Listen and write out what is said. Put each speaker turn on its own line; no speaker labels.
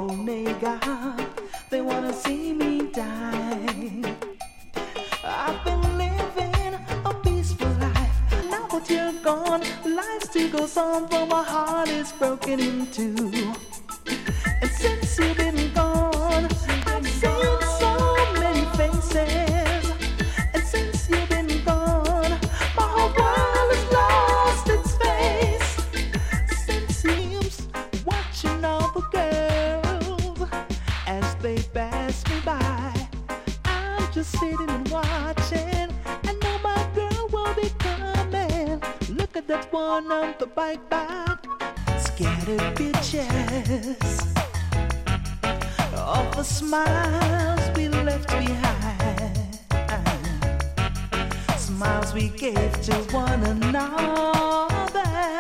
Omega, they wanna see me die. I've been living a peaceful life. Now that you're gone, life still goes on, but my heart is broken in two. And since you've been gone, I've seen so many faces. And since you've been gone, my whole world has lost its face. Since seems watching all the girls as they pass me by. I'm just sitting and watching. I know my girl will be coming. Look at that one on the bike back. Scattered pictures of the smiles we left behind, smiles we gave to one another.